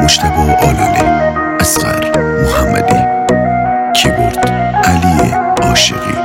مجتبی آلاله، اصغر محمدی، کیبورد علی عاشقی.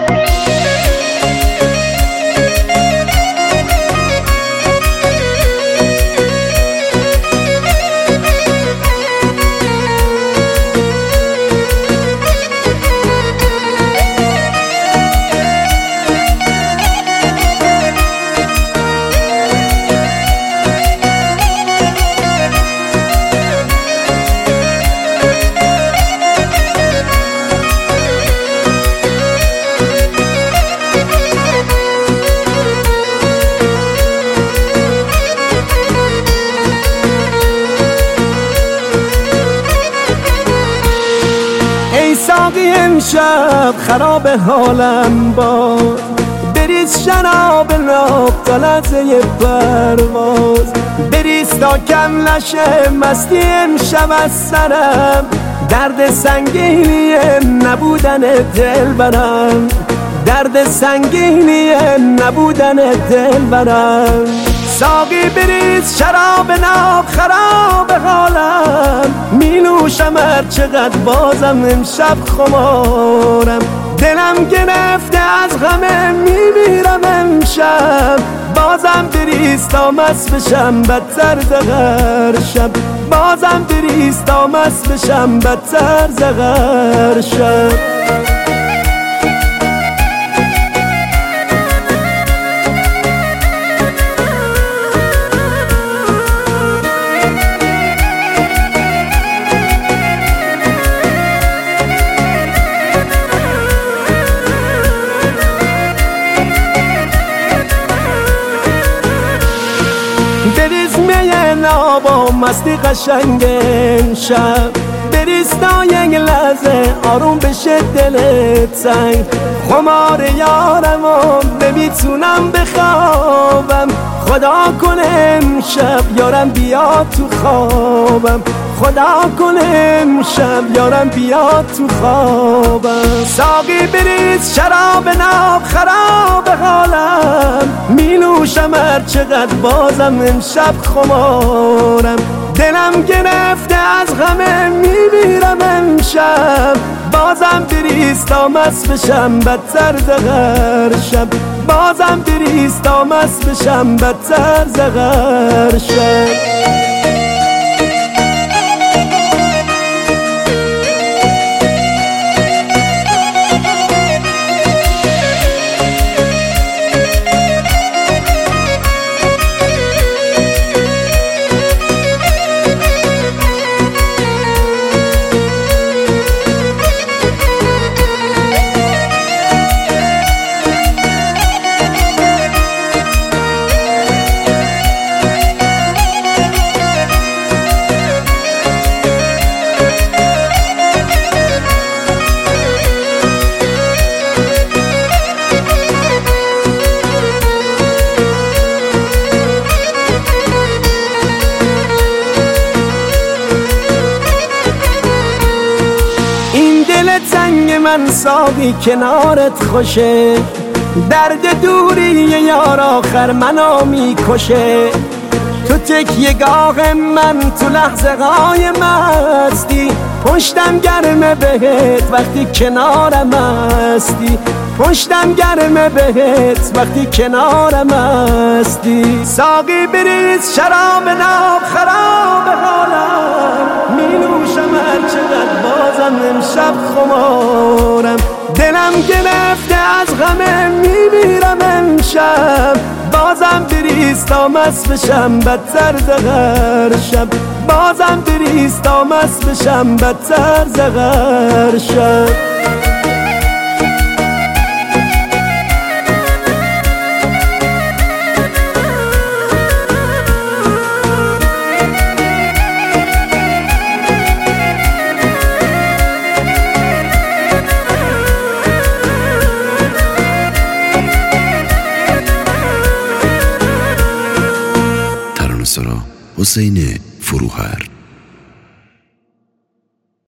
ساقی امشب خراب حالم باد، بریز شراب ناب تا لحظه پرواز، بریز تا کم نشه مستی امشب از سرم، درد سنگینی نبودن دلبرم، درد سنگینی نبودن دلبرم. ساقی بریز شراب ناب خراب حالم، می نوشم هر چقدر بازم امشب خمارم، دلم گرفته از غمه میمیرم امشب، بازم بریز تا مست بشم بدتر زغر شب، بازم بریز تا مست بشم بدتر زغر شب. بریز میه نابا مستی قشنگ امشب، بریز تا یک لحظه آروم بشه دلت سنگ، خمار یارم و نمیتونم بخوابم، خدا کنه امشب یارم بیا تو خوابم، خدا کنه امشب یارم بیا تو خوابم. ساقی بریز شراب ناب خراب حالم، می نوشم هر چقدر بازم امشب خمارم، دلم گرفته از غمه میمیرم امشب، بازم بریز تا مست بشم بدتر زغر شب، بازم بریز تا مست بشم بدتر زغر شب. تنگ من ساقی کنارت خوشه، درد دوری یار آخر منو میکشه، تو تکیه‌گاه من تو لحظه های مستی، پشتم گرمه بهت وقتی کنارم هستی، پشتم گرمه بهت وقتی کنارم هستی. ساقی بریز شراب ناب خراب حالم، می نوشم هر چقدر بازم امشب خمارم، دلم گرفته از غمه میمیرم امشب، بازم بریز تا مست بشم بدتر زغر شب، بازم بریز تا مست بشم بدتر زغر شب. حسین فروهر.